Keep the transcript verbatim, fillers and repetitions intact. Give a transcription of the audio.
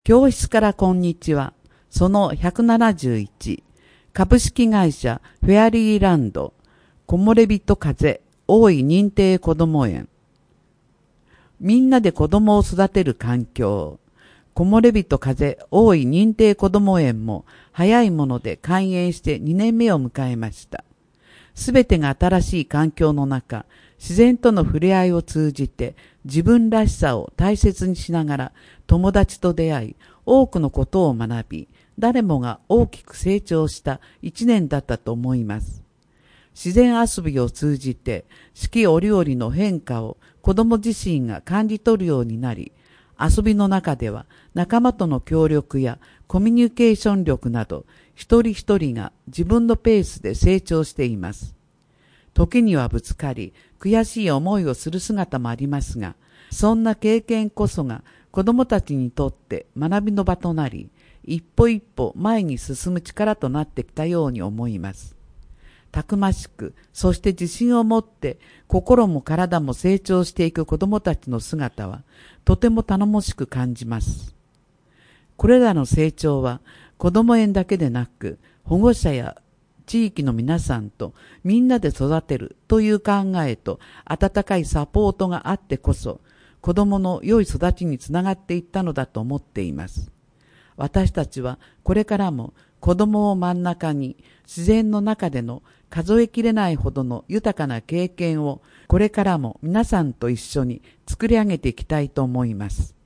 教室からこんにちは。そのひゃくななじゅういち。株式会社フェアリーランド、木漏れ日と風、大井認定こども園。みんなで子供を育てる環境。木漏れ日と風、大井認定こども園も早いもので開園してにねんめを迎えました。すべてが新しい環境の中、自然との触れ合いを通じて自分らしさを大切にしながら友達と出会い、多くのことを学び、誰もが大きく成長した一年だったと思います。自然遊びを通じて四季折々の変化を子供自身が感じ取るようになり、遊びの中では仲間との協力やコミュニケーション力など一人一人が自分のペースで成長しています。時にはぶつかり悔しい思いをする姿もありますが、そんな経験こそが子供たちにとって学びの場となり、一歩一歩前に進む力となってきたように思います。たくましく、そして自信を持って心も体も成長していく子供たちの姿はとても頼もしく感じます。これらの成長は子供園だけでなく、保護者や地域の皆さんとみんなで育てるという考えと温かいサポートがあってこそ、子供の良い育ちにつながっていったのだと思っています。私たちはこれからも子供を真ん中に自然の中での数えきれないほどの豊かな経験をこれからも皆さんと一緒に作り上げていきたいと思います。